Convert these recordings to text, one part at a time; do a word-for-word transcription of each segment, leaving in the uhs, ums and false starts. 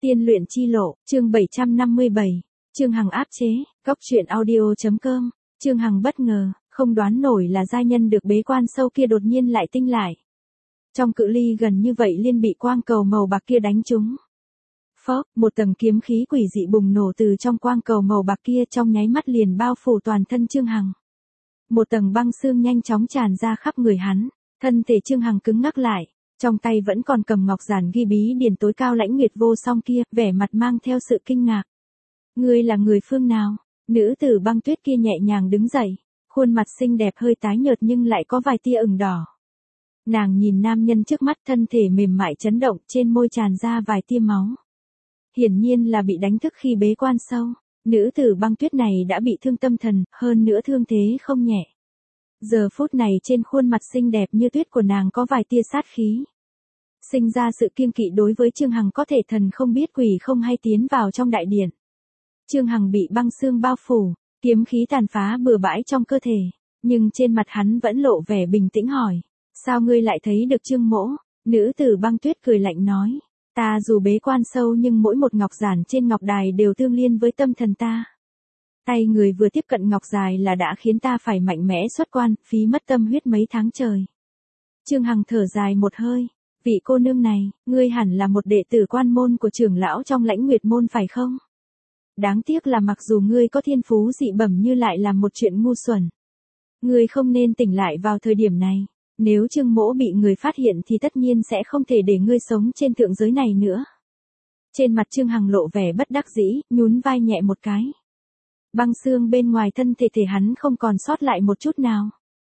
Tiên luyện chi lộ, chương bảy trăm năm mươi bảy, Trương Hằng áp chế, góc truyện audio.com, Trương Hằng bất ngờ, không đoán nổi là giai nhân được bế quan sâu kia đột nhiên lại tinh lại. Trong cự ly gần như vậy liên bị quang cầu màu bạc kia đánh trúng. Phốc, một tầng kiếm khí quỷ dị bùng nổ từ trong quang cầu màu bạc kia trong nháy mắt liền bao phủ toàn thân Trương Hằng. Một tầng băng xương nhanh chóng tràn ra khắp người hắn, thân thể Trương Hằng cứng ngắc lại, trong tay vẫn còn cầm ngọc giản ghi bí điển tối cao lãnh nguyệt vô song kia, vẻ mặt mang theo sự kinh ngạc. Ngươi là người phương nào? Nữ tử băng tuyết kia nhẹ nhàng đứng dậy, khuôn mặt xinh đẹp hơi tái nhợt nhưng lại có vài tia ửng đỏ. Nàng nhìn nam nhân trước mắt, thân thể mềm mại chấn động, trên môi tràn ra vài tia máu. Hiển nhiên là bị đánh thức khi bế quan sâu. Nữ tử băng tuyết này đã bị thương tâm thần, hơn nữa thương thế không nhẹ. Giờ phút này trên khuôn mặt xinh đẹp như tuyết của nàng có vài tia sát khí. Sinh ra sự kiêng kỵ đối với Trương Hằng, có thể thần không biết quỷ không hay tiến vào trong đại điện. Trương Hằng bị băng xương bao phủ, kiếm khí tàn phá bừa bãi trong cơ thể, nhưng trên mặt hắn vẫn lộ vẻ bình tĩnh hỏi, sao ngươi lại thấy được Trương mỗ? Nữ tử băng tuyết cười lạnh nói, ta dù bế quan sâu nhưng mỗi một ngọc giản trên ngọc đài đều tương liên với tâm thần ta. Tay người vừa tiếp cận ngọc dài là đã khiến ta phải mạnh mẽ xuất quan, phí mất tâm huyết mấy tháng trời. Trương Hằng thở dài một hơi, vị cô nương này, ngươi hẳn là một đệ tử quan môn của trưởng lão trong Lãnh Nguyệt môn phải không? Đáng tiếc là mặc dù ngươi có thiên phú dị bẩm như lại làm một chuyện ngu xuẩn. Ngươi không nên tỉnh lại vào thời điểm này, nếu Trương mỗ bị người phát hiện thì tất nhiên sẽ không thể để ngươi sống trên thượng giới này nữa. Trên mặt Trương Hằng lộ vẻ bất đắc dĩ, nhún vai nhẹ một cái. Băng xương bên ngoài thân thể thể hắn không còn sót lại một chút nào.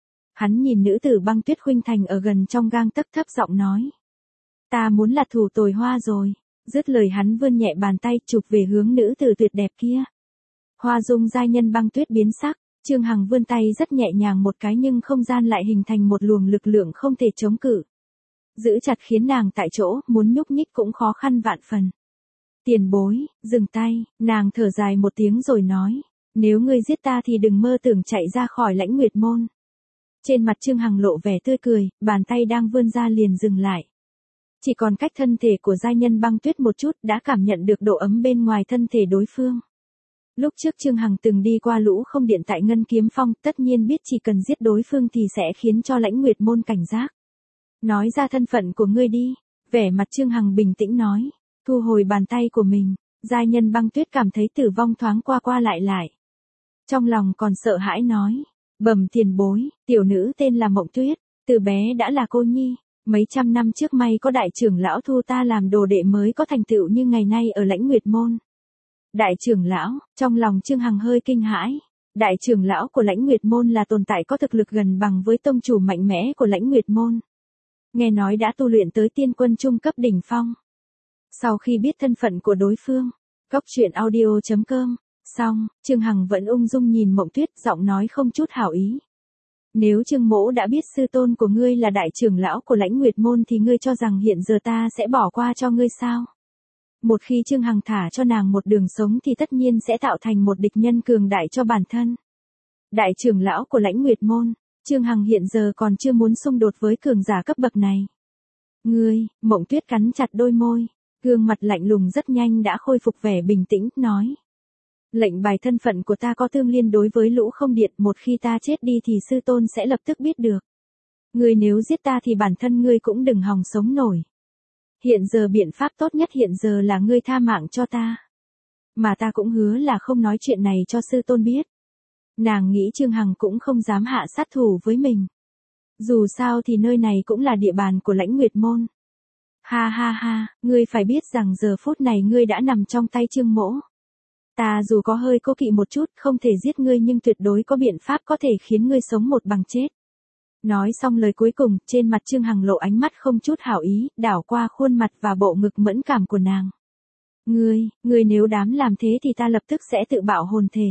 Hắn nhìn nữ tử băng tuyết khuynh thành ở gần trong gang tấc, thấp giọng nói. Ta muốn là thủ tồi hoa rồi. Dứt lời hắn vươn nhẹ bàn tay chụp về hướng nữ tử tuyệt đẹp kia. Hoa dung giai nhân băng tuyết biến sắc, Trương Hằng vươn tay rất nhẹ nhàng một cái nhưng không gian lại hình thành một luồng lực lượng không thể chống cự. Giữ chặt khiến nàng tại chỗ, muốn nhúc nhích cũng khó khăn vạn phần. Tiền bối, dừng tay, nàng thở dài một tiếng rồi nói. Nếu ngươi giết ta thì đừng mơ tưởng chạy ra khỏi Lãnh Nguyệt môn. Trên mặt Trương Hằng lộ vẻ tươi cười, bàn tay đang vươn ra liền dừng lại. Chỉ còn cách thân thể của giai nhân băng tuyết một chút đã cảm nhận được độ ấm bên ngoài thân thể đối phương. Lúc trước Trương Hằng từng đi qua Lũ Không Điện tại Ngân Kiếm Phong, tất nhiên biết chỉ cần giết đối phương thì sẽ khiến cho Lãnh Nguyệt môn cảnh giác. Nói ra thân phận của ngươi đi, vẻ mặt Trương Hằng bình tĩnh nói, thu hồi bàn tay của mình, giai nhân băng tuyết cảm thấy tử vong thoáng qua qua lại lại. Trong lòng còn sợ hãi nói, bẩm tiền bối, tiểu nữ tên là Mộng Tuyết, từ bé đã là cô nhi, mấy trăm năm trước may có đại trưởng lão thu ta làm đồ đệ mới có thành tựu như ngày nay ở Lãnh Nguyệt môn. Đại trưởng lão, trong lòng Trương Hằng hơi kinh hãi, đại trưởng lão của Lãnh Nguyệt môn là tồn tại có thực lực gần bằng với tông chủ mạnh mẽ của Lãnh Nguyệt môn. Nghe nói đã tu luyện tới tiên quân trung cấp đỉnh phong. Sau khi biết thân phận của đối phương, góc truyện audio.com, xong, Trương Hằng vẫn ung dung nhìn Mộng Tuyết, giọng nói không chút hảo ý. Nếu Trương mỗ đã biết sư tôn của ngươi là đại trưởng lão của Lãnh Nguyệt môn thì ngươi cho rằng hiện giờ ta sẽ bỏ qua cho ngươi sao? Một khi Trương Hằng thả cho nàng một đường sống thì tất nhiên sẽ tạo thành một địch nhân cường đại cho bản thân. Đại trưởng lão của Lãnh Nguyệt môn, Trương Hằng hiện giờ còn chưa muốn xung đột với cường giả cấp bậc này. Ngươi, Mộng Tuyết cắn chặt đôi môi, gương mặt lạnh lùng rất nhanh đã khôi phục vẻ bình tĩnh, nói. Lệnh bài thân phận của ta có tương liên đối với Lũ Không Điện, một khi ta chết đi thì sư tôn sẽ lập tức biết được. Ngươi nếu giết ta thì bản thân ngươi cũng đừng hòng sống nổi. Hiện giờ biện pháp tốt nhất hiện giờ là ngươi tha mạng cho ta. Mà ta cũng hứa là không nói chuyện này cho sư tôn biết. Nàng nghĩ Trương Hằng cũng không dám hạ sát thủ với mình. Dù sao thì nơi này cũng là địa bàn của Lãnh Nguyệt môn. Ha ha ha, ngươi phải biết rằng giờ phút này ngươi đã nằm trong tay Trương mỗ. Ta dù có hơi cố kỵ một chút, không thể giết ngươi nhưng tuyệt đối có biện pháp có thể khiến ngươi sống một bằng chết. Nói xong lời cuối cùng, trên mặt Trương Hằng lộ ánh mắt không chút hảo ý, đảo qua khuôn mặt và bộ ngực mẫn cảm của nàng. Ngươi, ngươi nếu dám làm thế thì ta lập tức sẽ tự bạo hồn thể.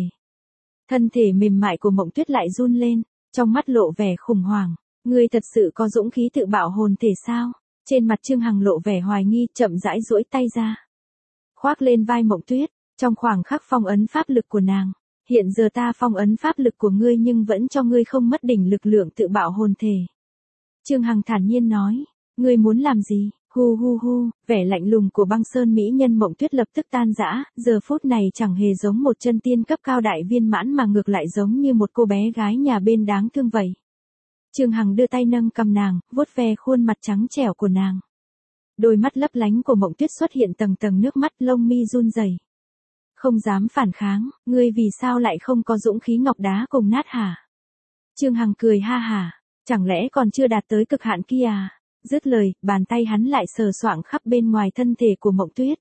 Thân thể mềm mại của Mộng Tuyết lại run lên, trong mắt lộ vẻ khủng hoảng. Ngươi thật sự có dũng khí tự bạo hồn thể sao? Trên mặt Trương Hằng lộ vẻ hoài nghi, chậm rãi duỗi tay ra. Khoác lên vai Mộng Tuyết, trong khoảng khắc phong ấn pháp lực của nàng. Hiện giờ ta phong ấn pháp lực của ngươi nhưng vẫn cho ngươi không mất đỉnh lực lượng tự bạo hồn thể. Trương Hằng thản nhiên nói, ngươi muốn làm gì? Hù Hu hu hu, vẻ lạnh lùng của băng sơn mỹ nhân Mộng Tuyết lập tức tan rã, giờ phút này chẳng hề giống một chân tiên cấp cao đại viên mãn mà ngược lại giống như một cô bé gái nhà bên đáng thương vậy. Trương Hằng đưa tay nâng cầm nàng, vuốt ve khuôn mặt trắng trẻo của nàng. Đôi mắt lấp lánh của Mộng Tuyết xuất hiện tầng tầng nước mắt, lông mi run rẩy. Không dám phản kháng, ngươi vì sao lại không có dũng khí ngọc đá cùng nát hả? Trương Hằng cười ha hả, chẳng lẽ còn chưa đạt tới cực hạn kia à? Dứt lời, bàn tay hắn lại sờ soạng khắp bên ngoài thân thể của Mộng Tuyết.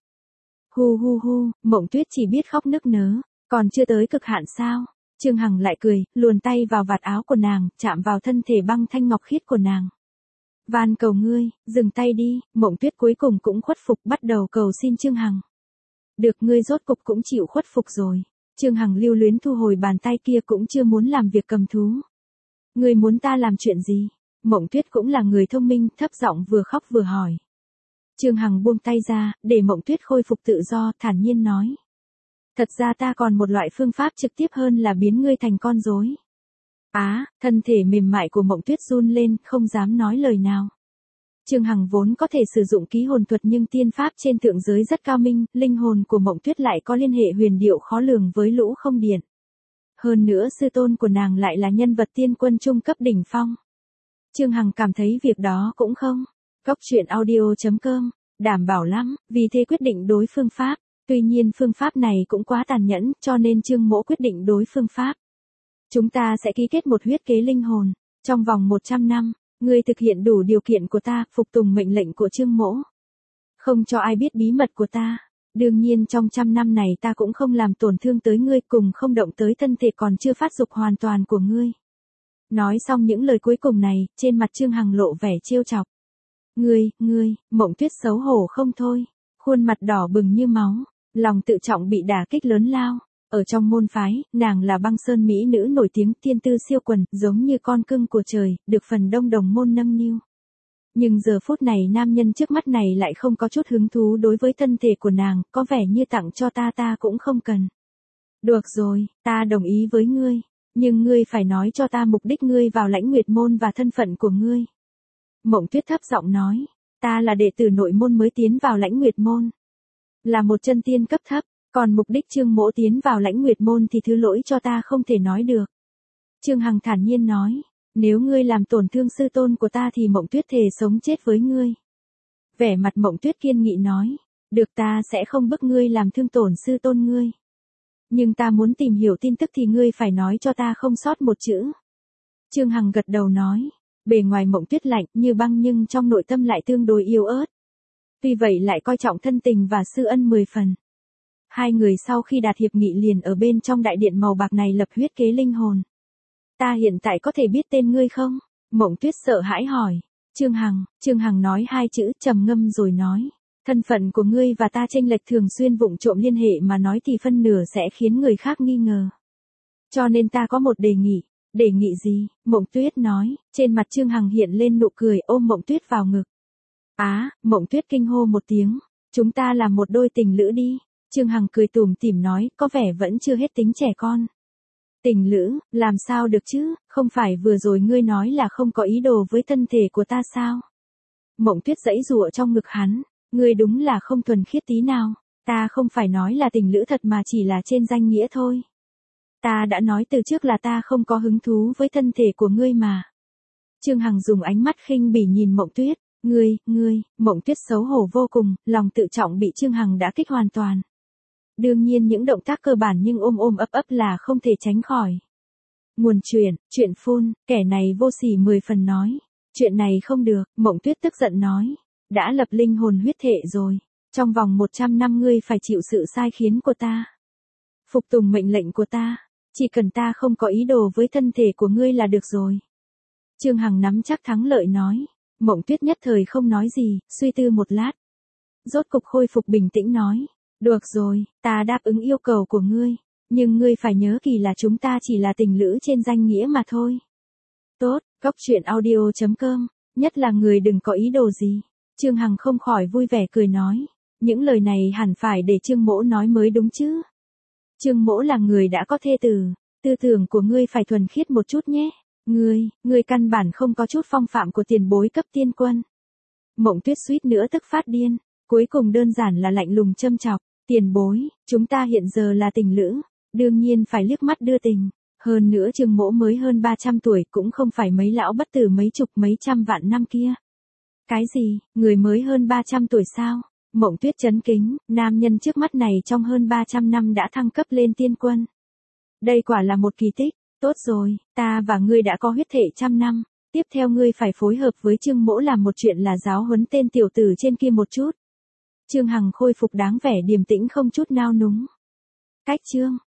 Hu hu hu, Mộng Tuyết chỉ biết khóc nức nớ, còn chưa tới cực hạn sao? Trương Hằng lại cười, luồn tay vào vạt áo của nàng, chạm vào thân thể băng thanh ngọc khiết của nàng. Van cầu ngươi, dừng tay đi. Mộng Tuyết cuối cùng cũng khuất phục, bắt đầu cầu xin Trương Hằng. Được, ngươi rốt cục cũng chịu khuất phục rồi. Trương Hằng lưu luyến thu hồi bàn tay kia, cũng chưa muốn làm việc cầm thú. Ngươi muốn ta làm chuyện gì? Mộng Tuyết cũng là người thông minh, thấp giọng vừa khóc vừa hỏi. Trương Hằng buông tay ra, để Mộng Tuyết khôi phục tự do, thản nhiên nói. Thật ra ta còn một loại phương pháp trực tiếp hơn là biến ngươi thành con rối. Á, à, thân thể mềm mại của Mộng Tuyết run lên, không dám nói lời nào. Trương Hằng vốn có thể sử dụng ký hồn thuật, nhưng tiên pháp trên thượng giới rất cao minh, linh hồn của Mộng Tuyết lại có liên hệ huyền diệu khó lường với Lũ Không Điện. Hơn nữa sư tôn của nàng lại là nhân vật tiên quân trung cấp đỉnh phong. Trương Hằng cảm thấy việc đó cũng không. Cóc truyện audio chấm com, đảm bảo lắm, vì thế quyết định đối phương pháp. Tuy nhiên phương pháp này cũng quá tàn nhẫn, cho nên Trương Mỗ quyết định đối phương pháp. Chúng ta sẽ ký kết một huyết kế linh hồn. Trong vòng một trăm năm, ngươi thực hiện đủ điều kiện của ta, phục tùng mệnh lệnh của Trương Mỗ. Không cho ai biết bí mật của ta. Đương nhiên trong trăm năm này ta cũng không làm tổn thương tới ngươi, cùng không động tới thân thể còn chưa phát dục hoàn toàn của ngươi. Nói xong những lời cuối cùng này, trên mặt Trương Hằng lộ vẻ trêu chọc. Ngươi, ngươi, Mộng Tuyết xấu hổ không thôi. Khuôn mặt đỏ bừng như máu, lòng tự trọng bị đả kích lớn lao. Ở trong môn phái, nàng là băng sơn mỹ nữ nổi tiếng, tiên tư siêu quần, giống như con cưng của trời, được phần đông đồng môn nâng niu. Nhưng giờ phút này nam nhân trước mắt này lại không có chút hứng thú đối với thân thể của nàng, có vẻ như tặng cho ta ta cũng không cần. Được rồi, ta đồng ý với ngươi, nhưng ngươi phải nói cho ta mục đích ngươi vào Lãnh Nguyệt môn và thân phận của ngươi. Mộng Tuyết thấp giọng nói, ta là đệ tử nội môn mới tiến vào Lãnh Nguyệt môn. Là một chân tiên cấp thấp, còn mục đích Trương Mỗ tiến vào Lãnh Nguyệt môn thì thứ lỗi cho ta không thể nói được. Trương Hằng thản nhiên nói, nếu ngươi làm tổn thương sư tôn của ta thì Mộng Tuyết thề sống chết với ngươi. Vẻ mặt Mộng Tuyết kiên nghị nói, được, ta sẽ không bức ngươi làm thương tổn sư tôn ngươi. Nhưng ta muốn tìm hiểu tin tức thì ngươi phải nói cho ta không sót một chữ. Trương Hằng gật đầu nói, bề ngoài Mộng Tuyết lạnh như băng nhưng trong nội tâm lại tương đối yếu ớt. Tuy vậy lại coi trọng thân tình và sư ân mười phần. Hai người sau khi đạt hiệp nghị liền ở bên trong đại điện màu bạc này lập huyết kế linh hồn. Ta hiện tại có thể biết tên ngươi không? Mộng Tuyết sợ hãi hỏi. Trương Hằng, Trương Hằng nói hai chữ, trầm ngâm rồi nói. Thân phận của ngươi và ta chênh lệch, thường xuyên vụng trộm liên hệ mà nói thì phân nửa sẽ khiến người khác nghi ngờ. Cho nên ta có một đề nghị. Đề nghị gì? Mộng Tuyết nói. Trên mặt Trương Hằng hiện lên nụ cười, ôm Mộng Tuyết vào ngực. Á, Mộng Tuyết kinh hô một tiếng. Chúng ta là một đôi tình lữ đi. Trương Hằng cười tủm tỉm nói, có vẻ vẫn chưa hết tính trẻ con. Tình lữ, làm sao được chứ, không phải vừa rồi ngươi nói là không có ý đồ với thân thể của ta sao? Mộng Tuyết giãy giụa trong ngực hắn, ngươi đúng là không thuần khiết tí nào, ta không phải nói là tình lữ thật mà chỉ là trên danh nghĩa thôi. Ta đã nói từ trước là ta không có hứng thú với thân thể của ngươi mà. Trương Hằng dùng ánh mắt khinh bỉ nhìn Mộng Tuyết, ngươi, ngươi, Mộng Tuyết xấu hổ vô cùng, lòng tự trọng bị Trương Hằng đã kích hoàn toàn. Đương nhiên những động tác cơ bản nhưng ôm ôm ấp ấp là không thể tránh khỏi. Nguồn chuyện, chuyện phun, kẻ này vô sỉ mười phần nói. Chuyện này không được, Mộng Tuyết tức giận nói. Đã lập linh hồn huyết thể rồi. Trong vòng một trăm năm ngươi phải chịu sự sai khiến của ta. Phục tùng mệnh lệnh của ta. Chỉ cần ta không có ý đồ với thân thể của ngươi là được rồi. Trương Hằng nắm chắc thắng lợi nói. Mộng Tuyết nhất thời không nói gì, suy tư một lát. Rốt cục khôi phục bình tĩnh nói. Được rồi, ta đáp ứng yêu cầu của ngươi, nhưng ngươi phải nhớ kỳ là chúng ta chỉ là tình lữ trên danh nghĩa mà thôi. Tốt, cóc truyện audio chấm com, nhất là người đừng có ý đồ gì. Trương Hằng không khỏi vui vẻ cười nói, những lời này hẳn phải để Trương Mỗ nói mới đúng chứ. Trương Mỗ là người đã có thê tử, tư tưởng của ngươi phải thuần khiết một chút nhé. Ngươi, ngươi căn bản không có chút phong phạm của tiền bối cấp tiên quân. Mộng Tuyết suýt nữa tức phát điên, cuối cùng đơn giản là lạnh lùng châm chọc, tiền bối, chúng ta hiện giờ là tình lữ, đương nhiên phải liếc mắt đưa tình, hơn nữa Trương Mỗ mới hơn ba trăm tuổi cũng không phải mấy lão bất tử mấy chục mấy trăm vạn năm kia. Cái gì, người mới hơn ba trăm tuổi sao? Mộng Tuyết chấn kính, nam nhân trước mắt này trong hơn ba trăm năm đã thăng cấp lên tiên quân. Đây quả là một kỳ tích, tốt rồi, ta và ngươi đã có huyết thể trăm năm, tiếp theo ngươi phải phối hợp với Trương Mỗ làm một chuyện là giáo huấn tên tiểu tử trên kia một chút. Trương Hằng khôi phục đáng vẻ điềm tĩnh không chút nao núng. Cách chương